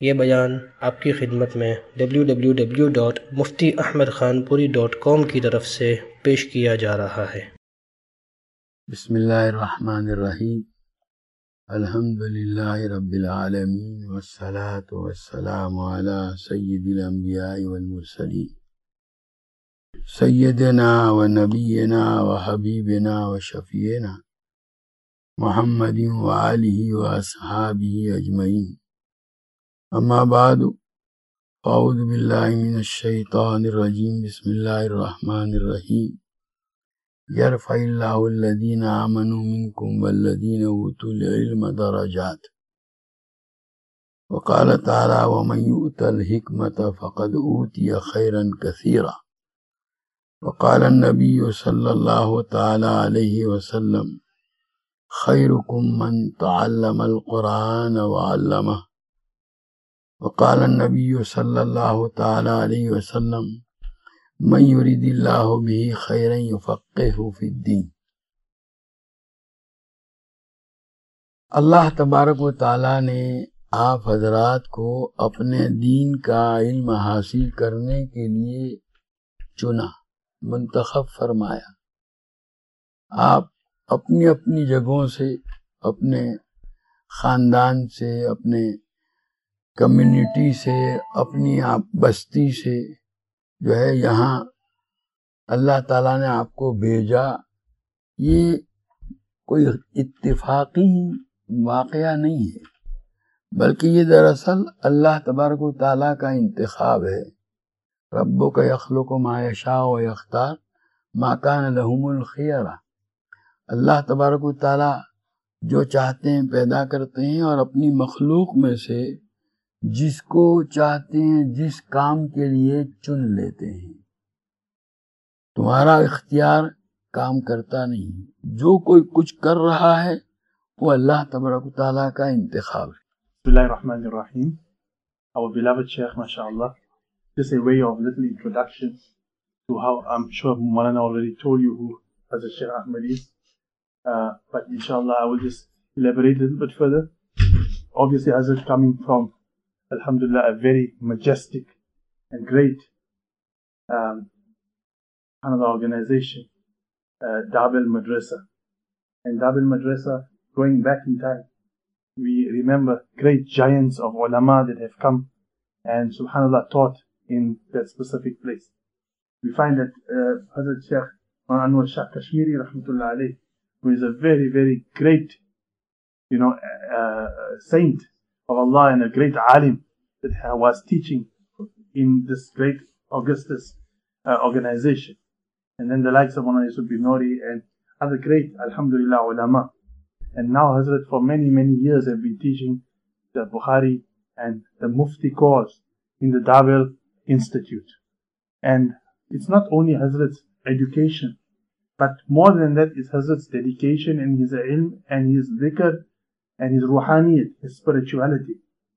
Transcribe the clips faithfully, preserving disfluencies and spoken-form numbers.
ये बयान आपकी खिदमत में W W W dot Mufti Ahmad Khanpuri dot com की तरफ से पेश किया जा रहा है। बिस्मिल्लाहिर्रहमानिर्रहीम। अल्हम्दुलिल्लाहि रब्बिल आलमीन वस्सलातु वस्सलामु अला सय्यिदिल अंबिया'i वल मुरसलीन सय्यिदिना व नबिय्यिना व हबीबिना व शफीइना मुहम्मदिन व आलिहि व अस्हाबिहि अजमईन। अम्मा बादु, अऊज़ु बिल्लाहि मिनश शैतानिर रजीम। बिस्मिल्लाहिर रहमानिर रहीम। यरफ़इल्लाहु अल्लज़ीना आमनू मिनकुम वल्लज़ीना ऊतुल इल्म दरजात। वक़ाल तआला वमन युअतल हिकमत फ़क़द ऊतिय खैरन कसीरा। वक़ाल नबिय्यु सल्लल्लाहु तआला अलैहि वसल्लम खैरुकुम मन तअल्लमल क़ुरआन व अल्लमह। वक़ाल नबिय्यु सल्लल्लाहु तआला अलैहि वसल्लम मन युरिदिल्लाहु बिही खैरन युफ़क़्क़िहु फ़िद्दीन। अल्लाह तबारक व तआला ने आप हजरात को अपने दीन का इल्म हासिल करने के लिए चुना, मुंतखब फरमाया। आप अपनी अपनी जगहों से, अपने ख़ानदान से, अपने कम्युनिटी से, अपनी आप बस्ती से जो है यहाँ अल्लाह ताला ने आपको भेजा। ये कोई इत्तिफाकी वाक़या नहीं है, बल्कि ये दरअसल अल्लाह तबारक व तआला का इंतखाब है। रब्बुका यख़्लुक़ु मा यशाअ व यख्तार मा कान लहुमुल खियरा। अल्लाह तबारक व तआला जो चाहते हैं पैदा करते हैं और अपनी मखलूक में से जिसको चाहते हैं जिस काम के लिए चुन लेते हैं। तुम्हारा इख्तियार काम करता नहीं, जो कोई कुछ कर रहा है वो अल्लाह तबारक व तआला का इंतखाब है। Bismillahirrahmanirrahim. Our beloved Shaykh, mashallah, just a way of little introduction to how I'm sure Maulana already told you who Hazrat Shaykh Ahmad is. Uh, but inshallah I will just elaborate a little bit further. Obviously Hazrat coming from, alhamdulillah, a very majestic and great um, kind of organization, uh, Dabil Madrasa. And Dabil Madrasa, going back in time, we remember great giants of ulama that have come and subhanallah taught in that specific place. We find that uh, Hazrat Shaykh Anwar Shah Kashmiri rahmatullah alayh, who is a very, very great, you know, uh, saint of Allah and a great alim that was teaching in this great Augustus uh, organization. And then the likes of Mawlana Yusuf bin Nuri and other great, alhamdulillah, ulama. And now Hazrat for many, many years have been teaching the Bukhari and the Mufti course in the Dabil Institute. And it's not only Hazrat's education, but more than that is Hazrat's dedication and his ilm and his dhikr and his ruhaniyat, his spirituality.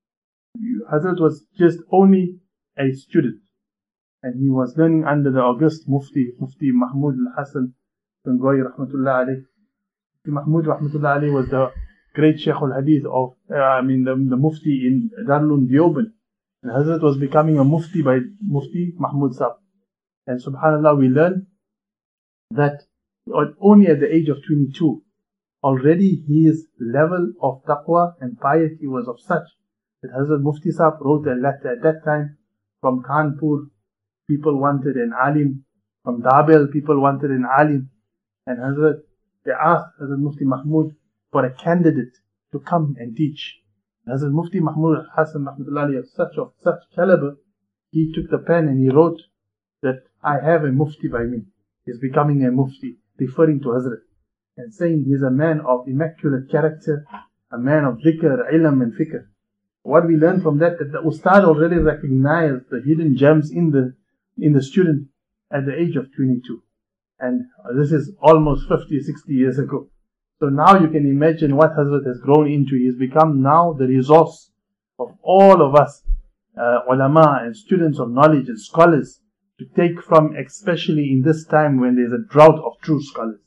Hazrat was just only a student, and he was learning under the august Mufti, Mufti Mahmud al-Hasan Gangohi rahmatullah alayh. Mahmud rahmatullah alayh was the great Shaykh al-Hadith of, uh, I mean the, the Mufti in Darul Deoband. And Hazrat was becoming a Mufti by Mufti Mahmud Sahib. And subhanallah, we learn that only at the age of twenty-two, already his level of taqwa and piety was of such that Hazrat Mufti Sahib wrote a letter at that time from Kanpur. People wanted an alim. From Dabil, people wanted an alim. And Hazrat, they asked Hazrat Mufti Mahmud for a candidate to come and teach. Hazrat Mufti Mahmud Hassan rahmatullahi of such of such caliber, he took the pen and he wrote that I have a Mufti by me. He's becoming a Mufti, referring to Hazrat, and saying he's a man of immaculate character, a man of dhikr, ilm and fikr. What we learn from that, that the Ustad already recognized the hidden gems in the in the student at the age of twenty-two. And this is almost fifty, sixty years ago. So now you can imagine what Hazrat has grown into. He has become now the resource of all of us, uh, ulama and students of knowledge and scholars, to take from, especially in this time when there's a drought of true scholars.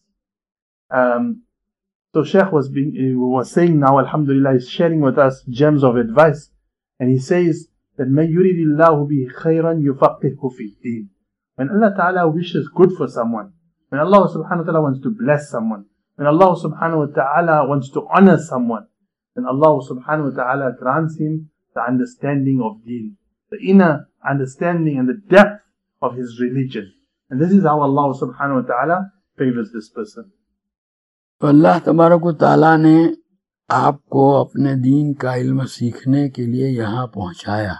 Um, so Shaykh was being, was saying now, alhamdulillah, he's sharing with us gems of advice. And he says that مَن يُرِدِ اللَّهُ بِهِ خَيْرًا يُفَقِّهُ فِي الدِّينِ. When Allah Ta'ala wishes good for someone, when Allah Subhanahu wa Ta'ala wants to bless someone, when Allah Subhanahu wa Ta'ala wants to honor someone, then Allah Subhanahu wa Ta'ala grants him the understanding of deen, the inner understanding and the depth of his religion. And this is how Allah Subhanahu wa Ta'ala favors this person. तो अल्लाह तबारक व तआला ने आपको अपने दीन का इल्म सीखने के लिए यहाँ पहुँचाया।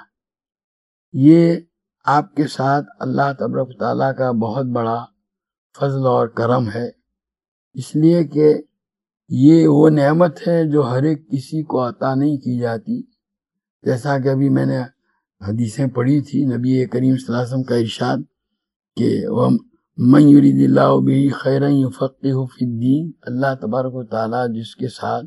ये आपके साथ अल्लाह तबारक व तआला का बहुत बड़ा फजल और करम है, इसलिए कि ये वो नेमत है जो हर एक किसी को अता नहीं की जाती। जैसा कि अभी मैंने हदीसें पढ़ी थी, नबी करीम सल्लल्लाहु अलैहि वसल्लम का इरशाद कि वह मन युरिदिल्लाहु बिही खैरन युफक्किहु फिद्दीन, अल्लाह तबारक व तआला जिसके साथ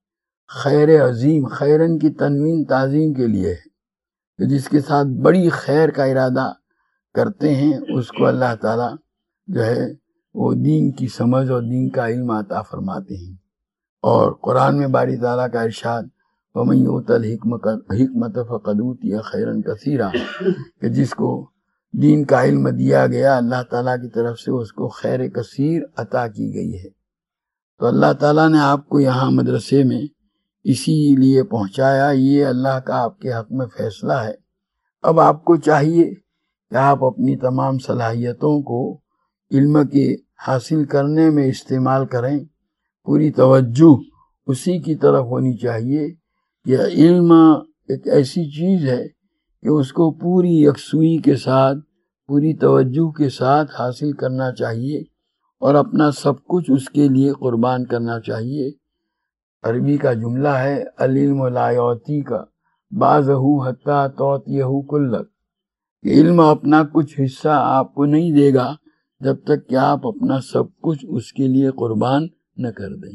खैर अजीम, खैरन की तनवीन ताजीम के लिए है, तो जिसके साथ बड़ी खैर का इरादा करते हैं उसको अल्लाह ताला जो है वो दीन की समझ और दीन का इल्म अता फरमाते हैं। और कुरान में बारी ताला का इरशाद वमन युतल हिकमत फक़द ऊतिय खैरन कसीरा, कि जिसको दीन का इल्म दिया गया अल्लाह ताला की तरफ से उसको खैर कसीर अता की गई है। तो अल्लाह ताला ने आपको यहाँ मदरसे में इसीलिए पहुँचाया, ये अल्लाह का आपके हक में फैसला है। अब आपको चाहिए कि आप अपनी तमाम सलाहियतों को इल्म के हासिल करने में इस्तेमाल करें, पूरी तवज्जो उसी की तरफ होनी चाहिए। यह इल्म एक ऐसी चीज़ है कि उसको पूरी यकसुई के साथ, पूरी तवज्जो के साथ हासिल करना चाहिए और अपना सब कुछ उसके लिए कुर्बान करना चाहिए। अरबी का जुमला है अल इल्म ला युती का बाज़हु हत्ता तौतियहु कुल्लक, इल्म अपना कुछ हिस्सा आपको नहीं देगा जब तक कि आप अपना सब कुछ उसके लिए कुर्बान न कर दें।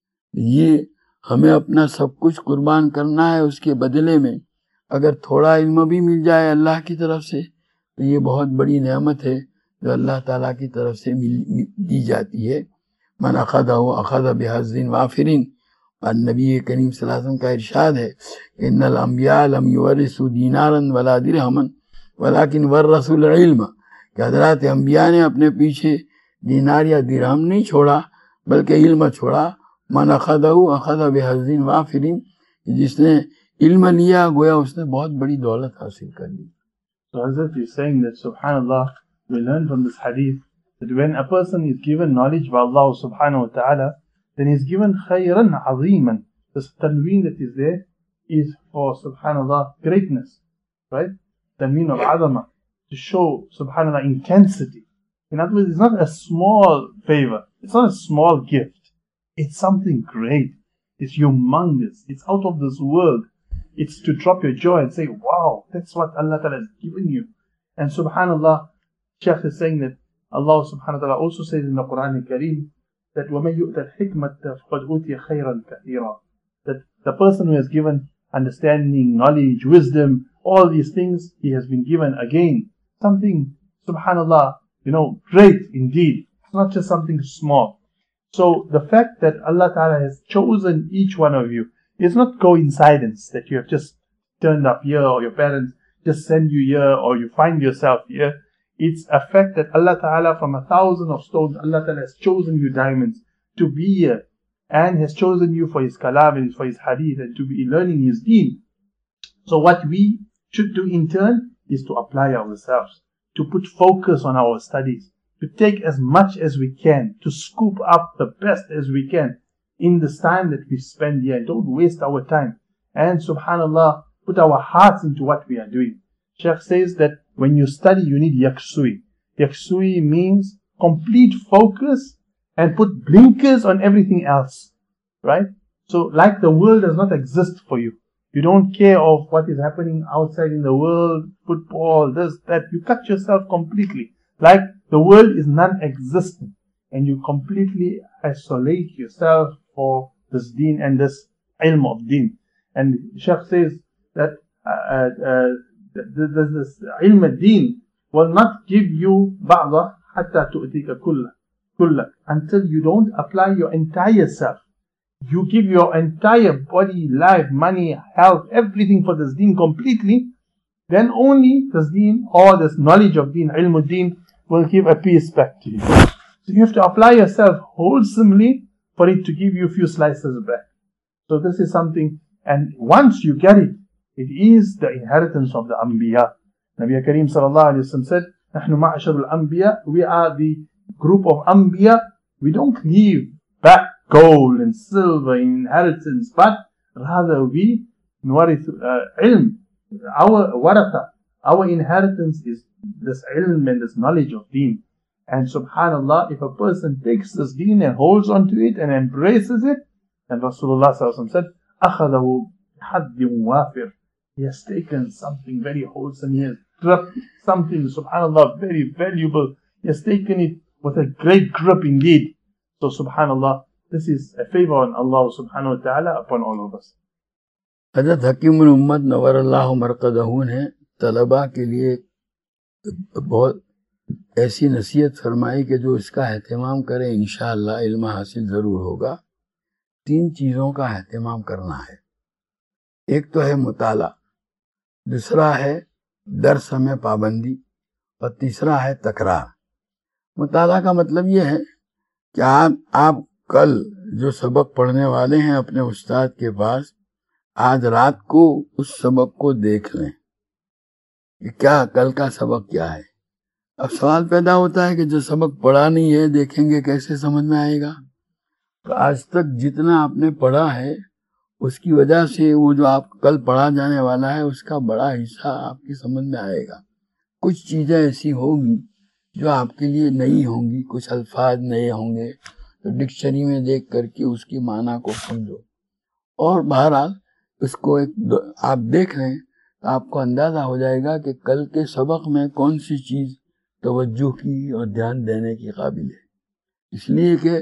ये हमें अपना सब कुछ कुर्बान करना है, उसके बदले में अगर थोड़ा इल्म भी मिल जाए अल्लाह की तरफ से तो ये बहुत बड़ी नेमत है जो अल्लाह ताला की तरफ से मिल दी जाती है। मन अखज़हु अखज़ बिहज़्ज़िन वाफ़िरिन, और नबी करीम सल्लल्लाहु अलैहि वसल्लम का इरशाद है इन्नल अंबिया लम युवरिसु दीनारन वला दिरहमन वलाकिन वरसुल इल्म, कि हज़रात अंबिया ने अपने पीछे दीनार या दिरहम नहीं छोड़ा बल्कि इल्म छोड़ा। मन अखज़हु अखज़ बिहज़्ज़िन वाफ़िरिन, जिसने इल्म लिया गोया उसने बहुत बड़ी दौलत हासिल कर ली। So Hazrat is saying that subhanallah, we learn from this hadith that when a person is given knowledge by Allah subhanahu wa ta'ala, then he is given khayran azeeman. This tanween that is there is for subhanallah greatness, right? Tanween of azama, to show subhanallah intensity. In other words, it's not a small favor, it's not a small gift, it's something great, it's humongous, it's out of this world. It's to drop your jaw and say, wow, that's what Allah Ta'ala has given you. And subhanallah, Shaykh is saying that Allah subhanahu wa ta'ala also says in the Quran al-Kareem that وَمَن يُؤْتَ الْحِكْمَةَ فَقَدْ أُوتِيَ خَيْرًا كَثِيرًا, that the person who has given understanding, knowledge, wisdom, all these things, he has been given again something, subhanallah, you know, great indeed. It's not just something small. So the fact that Allah Ta'ala has chosen each one of you, it's not coincidence that you have just turned up here or your parents just send you here or you find yourself here. It's a fact that Allah Ta'ala, from a thousand of stones, Allah Ta'ala has chosen you diamonds to be here and has chosen you for His kalam and for His hadith and to be learning His deen. So what we should do in turn is to apply ourselves, to put focus on our studies, to take as much as we can, to scoop up the best as we can in this time that we spend here. Don't waste our time. And subhanallah, put our hearts into what we are doing. Shaykh says that when you study, you need yaksui. Yaksui means complete focus and put blinkers on everything else. Right? So like the world does not exist for you. You don't care of what is happening outside in the world, football, this, that. You cut yourself completely. Like the world is non-existent. And you completely isolate yourself for this deen and this ilm of deen. And Shaykh says that uh, uh, this, this ilm of deen will not give you ba'dah hatta tu'tika kulla, kulla, until you don't apply your entire self. you give your entire body, life, money, health, everything for this deen completely, then only this deen or this knowledge of deen, ilm deen, will give a peace back to you. So you have to apply yourself wholesomely for it to give you a few slices back. So this is something, and once you get it, it is the inheritance of the Anbiya. Nabi Kareem sallallahu alayhi wa sallam said, نحن معشر الأنبياء, we are the group of Anbiya. We don't leave back gold and silver in inheritance, but rather we نورث uh, ilm. Our waratha, our inheritance is this ilm and this knowledge of deen. And subhanallah, if a person takes this deen and holds on to it and embraces it, and Rasulullah sallallahu alaihi wasallam said, أخذه بحد وافر. He has taken something very wholesome. He has dropped something, subhanallah, very valuable. He has taken it with a great grip indeed. So subhanallah, this is a favor on Allah subhanahu wa ta'ala upon all of us. حضرت حکیم الامت نور اللہ مرقدہ نے طلباء کے لیے بہت ایسی نصیحت فرمائی کہ جو اس کا اہتمام کرے انشاءاللہ علم حاصل ضرور ہوگا. تین چیزوں کا اہتمام کرنا ہے. ایک تو ہے مطالعہ، دوسرا ہے درس میں پابندی، اور تیسرا ہے تکرار. مطالعہ کا مطلب یہ ہے کہ آپ آپ کل جو سبق پڑھنے والے ہیں اپنے استاد کے پاس، آج رات کو اس سبق کو دیکھ لیں کہ کیا کل کا سبق کیا ہے. اب سوال پیدا ہوتا ہے کہ جو سبق پڑھا نہیں ہے دیکھیں گے کیسے سمجھ میں آئے گا. تو آج تک جتنا آپ نے پڑھا ہے اس کی وجہ سے وہ جو آپ کل پڑھا جانے والا ہے اس کا بڑا حصہ آپ کی سمجھ میں آئے گا. کچھ چیزیں ایسی ہوگی جو آپ کے لیے نئی ہوں گی، کچھ الفاظ نئے ہوں گے تو ڈکشنری میں دیکھ کر کے اس کی معنی کو سمجھو. اور بہرحال اس کو ایک آپ دیکھ لیں تو آپ کو اندازہ ہو جائے گا کہ کل کے سبق میں کون سی چیز توجہ کی اور دھیان دینے کی قابل ہے. اس لیے کہ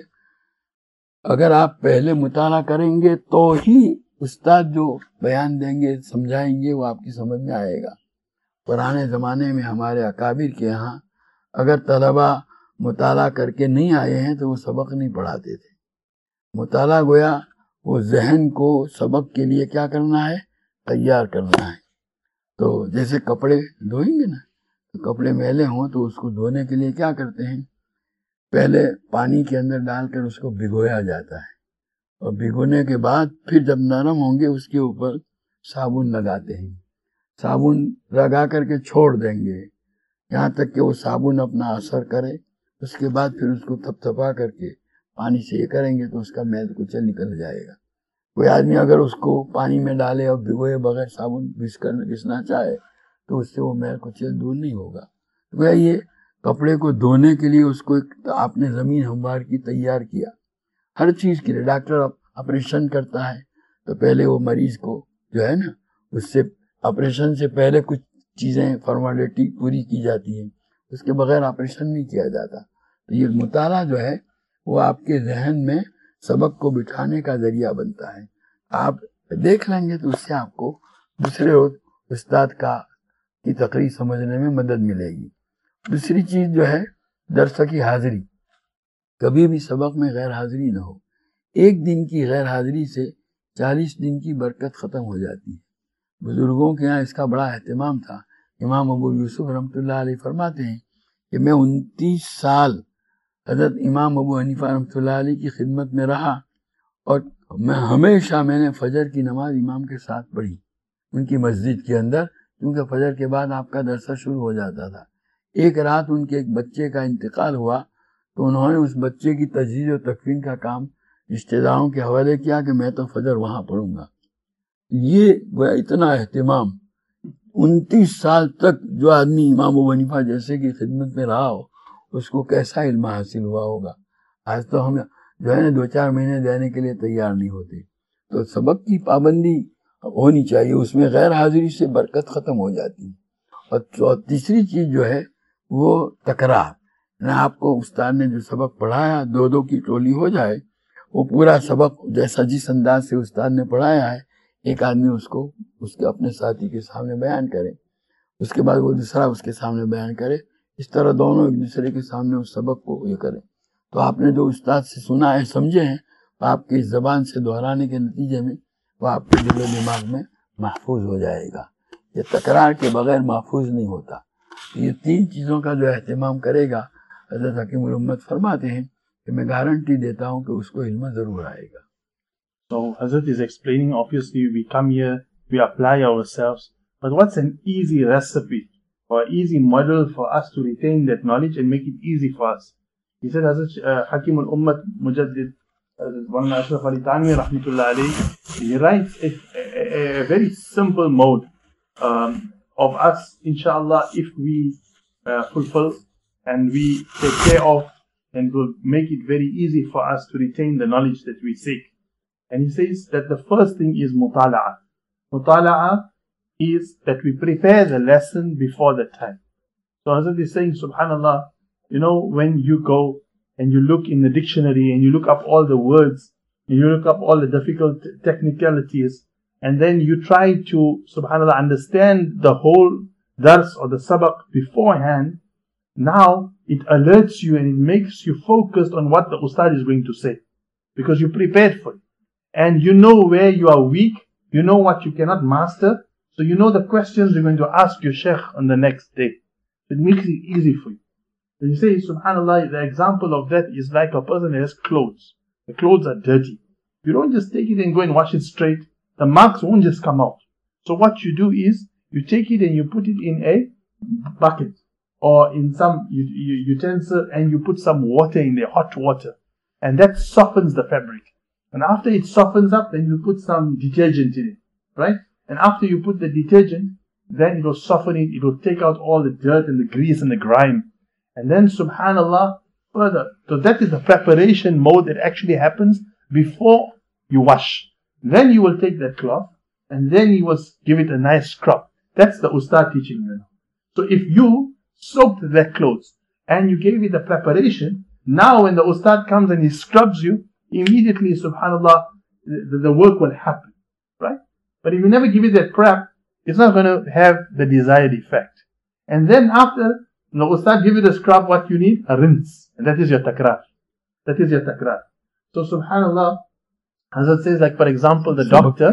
اگر آپ پہلے مطالعہ کریں گے تو ہی استاد جو بیان دیں گے سمجھائیں گے وہ آپ کی سمجھ میں آئے گا. پرانے زمانے میں ہمارے اکابر کے ہاں اگر طلبہ مطالعہ کر کے نہیں آئے ہیں تو وہ سبق نہیں پڑھاتے تھے. مطالعہ گویا وہ ذہن کو سبق کے لیے کیا کرنا ہے، تیار کرنا ہے. تو جیسے کپڑے دھوئیں گے نا، تو کپڑے میلے ہوں تو اس کو دھونے کے لیے کیا کرتے ہیں، پہلے پانی کے اندر ڈال کر اس کو بھگویا جاتا ہے، اور بھگونے کے بعد پھر جب نرم ہوں گے اس کے اوپر صابن لگاتے ہیں. صابن لگا کر کے چھوڑ دیں گے یہاں تک کہ وہ صابن اپنا اثر کرے. اس کے بعد پھر اس کو تھپ تھپا کر کے پانی سے یہ کریں گے تو اس کا میل کچل نکل جائے گا. کوئی آدمی اگر اس کو پانی میں ڈالے اور بھگوئے بغیر صابن گھس کر گھسنا چاہے تو اس سے وہ میل کچل دور نہیں ہوگا. گویا یہ کپڑے کو دھونے کے لیے اس کو ایک آپ نے زمین ہموار کی تیار کیا. ہر چیز کے لیے ڈاکٹر آپریشن کرتا ہے تو پہلے وہ مریض کو جو ہے نا اس سے آپریشن سے پہلے کچھ چیزیں فارمیلٹی پوری کی جاتی ہیں، اس کے بغیر آپریشن نہیں کیا جاتا. تو یہ مطالعہ جو ہے وہ آپ کے ذہن میں سبق کو بٹھانے کا ذریعہ بنتا ہے. آپ دیکھ لیں گے تو اس سے آپ کو دوسرے استاد کا کی تقریر سمجھنے میں مدد ملے گی. دوسری چیز جو ہے درس کی حاضری. کبھی بھی سبق میں غیر حاضری نہ ہو. ایک دن کی غیر حاضری سے چالیس دن کی برکت ختم ہو جاتی ہے. بزرگوں کے یہاں اس کا بڑا اہتمام تھا. امام ابو یوسف رحمۃ اللہ علیہ فرماتے ہیں کہ میں انتیس سال حضرت امام ابو حنیفہ رحمۃ اللہ علیہ کی خدمت میں رہا اور میں ہمیشہ میں نے فجر کی نماز امام کے ساتھ پڑھی ان کی مسجد کے اندر، کیونکہ فجر کے بعد آپ کا درس شروع ہو جاتا تھا. ایک رات ان کے ایک بچے کا انتقال ہوا تو انہوں نے اس بچے کی تجہیز و تکفین کا کام رشتہ داروں کے حوالے کیا کہ میں تو فجر وہاں پڑھوں گا. یہ اتنا اہتمام انتیس سال تک جو آدمی امام ابو حنیفہ جیسے کی خدمت میں رہا ہو اس کو کیسا علم حاصل ہوا ہوگا. آج تو ہم جو ہے نا دو چار مہینے دینے کے لیے تیار نہیں ہوتے. تو سبق کی پابندی ہونی چاہیے، اس میں غیر حاضری سے برکت ختم ہو جاتی ہے. اور تیسری چیز جو ہے وہ تکرار. آپ کو استاد نے جو سبق پڑھایا دو دو کی ٹولی ہو جائے، وہ پورا سبق جیسا جس انداز سے استاد نے پڑھایا ہے ایک آدمی اس کو اس کے اپنے ساتھی کے سامنے بیان کرے، اس کے بعد وہ دوسرا اس کے سامنے بیان کرے. اس طرح دونوں ایک دوسرے کے سامنے اس سبق کو یہ کریں. تو آپ نے جو استاد سے سنا ہے سمجھے ہیں आपकी इस ज़बान से दोहराने के नतीजे में वो आपके दिल और दिमाग में महफूज हो जाएगा। ये तकरार के बगैर महफूज नहीं होता। ये तीन चीज़ों का जो एहतमाम करेगा, हज़रत हकीमुल उम्मत फरमाते हैं कि मैं गारंटी देता हूँ कि उसको इल्म ज़रूर आएगा। So Hazrat is explaining, obviously we come here, we apply ourselves, but what's an easy recipe or easy model for us to retain that knowledge and make it easy for us? He said, Hazrat uh, Hakim al-Ummat Mujaddid, one Ashraf Ali Tanwi rahmatullah alayhi, he writes a, a, a very simple mode um, of us, inshallah, if we uh, fulfill and we take care of, and will make it very easy for us to retain the knowledge that we seek. And he says that the first thing is mutala'ah. Mutala'ah is that we prepare the lesson before the time. So Hazrat is saying, subhanallah, you know, when you go and you look in the dictionary and you look up all the words, and you look up all the difficult technicalities, and then you try to, subhanallah, understand the whole dars or the sabaq beforehand, now it alerts you and it makes you focused on what the ustad is going to say. Because you prepared for it. And you know where you are weak, you know what you cannot master, so you know the questions you're going to ask your sheikh on the next day. It makes it easy for you. So you say, subhanallah, the example of that is like a person that has clothes. The clothes are dirty. You don't just take it and go and wash it straight. The marks won't just come out. So what you do is, you take it and you put it in a bucket or in some utensil and you put some water in there, hot water. And that softens the fabric. And after it softens up, then you put some detergent in it, right? And after you put the detergent, then it will soften it, it will take out all the dirt and the grease and the grime. And then subhanallah, further. So that is the preparation mode that actually happens before you wash. Then you will take that cloth and then you will give it a nice scrub. That's the ustad teaching you now. So if you soaked that clothes and you gave it the preparation, now when the ustad comes and he scrubs you, immediately, subhanallah, the, the work will happen, right? But if you never give it that prep, it's not going to have the desired effect. And then after the ustad give you the scrub, what you need? A rinse. And that is your takrar. That is your takrar. So subhanallah, Hazrat says, like for example, the doctor.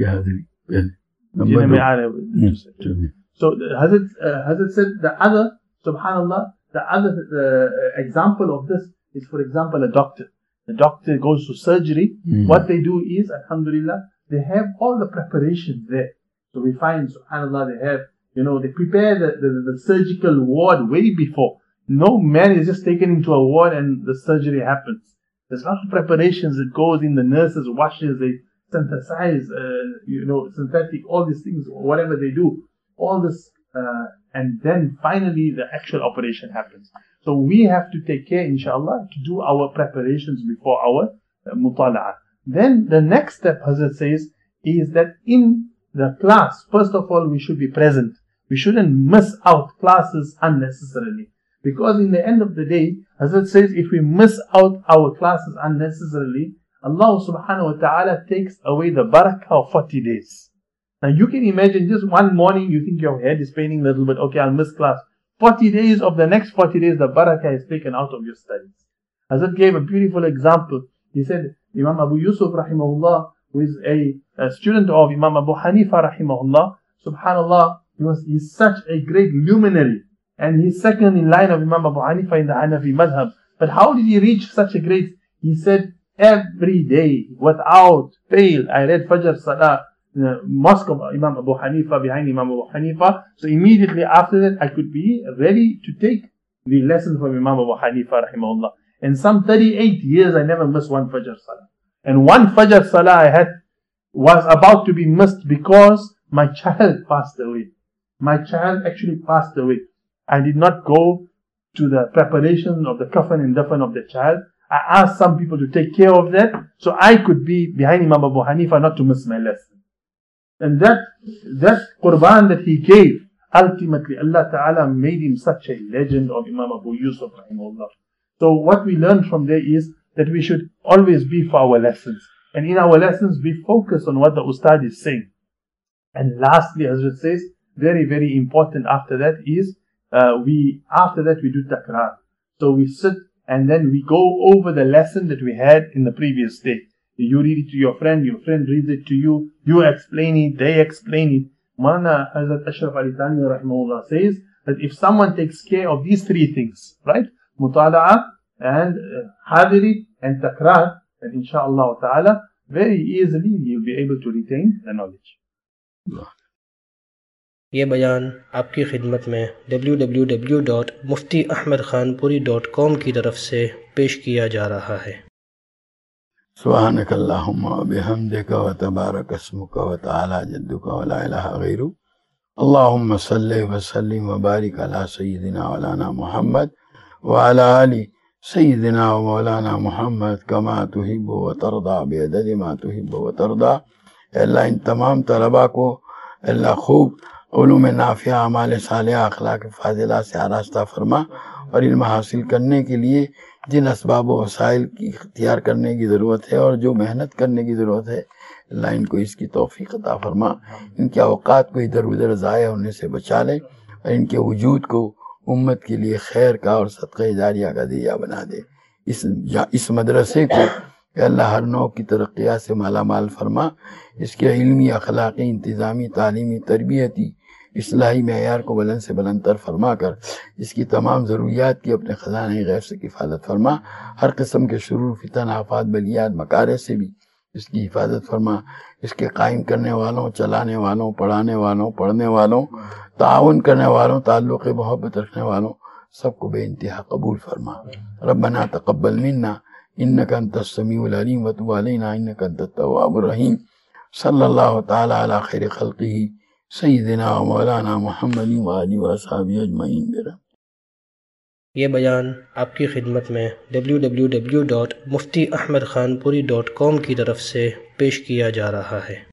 So Hazrat, uh, Hazrat said the other, subhanallah, the other uh, example of this is, for example, a doctor. The doctor goes to surgery. Mm. What they do is, alhamdulillah, they have all the preparations there. So we find, subhanallah, they have, you know, they prepare the, the, the surgical ward way before. No man is just taken into a ward and the surgery happens. There's lots of preparations that goes in. The nurses washes, they synthesize, uh, you know, synthetic, all these things, whatever they do. All this, uh, and then finally the actual operation happens. So we have to take care, inshallah, to do our preparations before our uh, mutala'ah. Then the next step, Hazrat says, is that in the class, first of all, we should be present. We shouldn't miss out classes unnecessarily. Because in the end of the day, Hazrat says, if we miss out our classes unnecessarily, Allah subhanahu wa ta'ala takes away the barakah of forty days. Now you can imagine just one morning you think your head is paining a little bit, okay, I'll miss class. forty days of the next forty days, the barakah is taken out of your studies. Hazrat gave a beautiful example. He said, Imam Abu Yusuf rahimahullah, who is a, a student of Imam Abu Hanifa rahimahullah, subhanallah, he was he's such a great luminary. And he's second in line of Imam Abu Hanifa in the Hanafi madhab. But how did he reach such a great? He said, every day, without fail, I read Fajr Salah, the mosque of Imam Abu Hanifa, behind Imam Abu Hanifa. So immediately after that, I could be ready to take the lesson from Imam Abu Hanifa rahimahullah. In some thirty-eight years, I never missed one Fajr Salah. And one Fajr Salah I had was about to be missed because my child passed away. My child actually passed away. I did not go to the preparation of the kafan and dafan of the child. I asked some people to take care of that so I could be behind Imam Abu Hanifa, not to miss my lesson. And that, that qurban that he gave, ultimately Allah Ta'ala made him such a legend of Imam Abu Yusuf rahimahullah. So what we learn from there is that we should always be for our lessons. And in our lessons, be focused on what the ustad is saying. And lastly, Hazrat says, very, very important after that is, uh, we, after that we do takrar. So we sit and then we go over the lesson that we had in the previous day. You read it to your friend, your friend reads it to you, you explain it, they explain it. Maulana Hazrat Ashraf Ali Thani rahimahullah says that if someone takes care of these three things, right, mutala'a and uh, hadiri and takrar, then inshallah ta'ala very easily you'll be able to retain the knowledge. یہ بیان آپ کی خدمت میں W W W dot Mufti Ahmad Khanpuri dot کام کی طرف سے پیش کیا جا رہا ہے۔ سبحانک اللہم و بحمدک و تبارک اسمک و تعالی جدک و لا الہ غیرک، اللہم صلی وسلم و بارک علی سیدنا مولانا محمد وعلی آل سیدنا و مولانا محمد کما تحب و ترضا بعدد ما تحب و ترضا۔ اللہ ان تمام طلباء کو اللہ خوب علوم نافعہ، اعمال صالحہ، اخلاق فاضلہ سے آراستہ فرما، اور علم حاصل کرنے کے لیے جن اسباب و وسائل کی اختیار کرنے کی ضرورت ہے اور جو محنت کرنے کی ضرورت ہے، اللہ ان کو اس کی توفیق عطا فرما، ان کے اوقات کو ادھر ادھر ضائع ہونے سے بچا لے، اور ان کے وجود کو امت کے لیے خیر کا اور صدقہ جاریہ کا ذریعہ بنا دے۔ اس اس مدرسے کو کہ اللہ ہر نوع کی ترقیات سے مالا مال فرما، اس کے علمی، اخلاقی، انتظامی، تعلیمی، تربیتی، اصلاحی معیار کو بلند سے بلند تر فرما کر اس کی تمام ضروریات کی اپنے خزانہ غیب سے کفالت فرما، ہر قسم کے شرور، فتن، آفات، بلیات، مکارے سے بھی اس کی حفاظت فرما، اس کے قائم کرنے والوں، چلانے والوں، پڑھانے والوں، پڑھنے والوں، تعاون کرنے والوں، تعلق محبت رکھنے والوں سب کو بے انتہا قبول فرما۔ ربنا تقبل منا انک انت السمیع العلیم وتب علینا انک انت التواب الرحیم۔ صلی اللہ تعالی علی خیر خلقہ سیدنا و مولانا محمد و آلہ و اصحابہ اجمعین برحمتہ۔ یہ بیان آپ کی خدمت میں W W W dot Mufti Ahmad Khanpuri dot کام کی طرف سے پیش کیا جا رہا ہے۔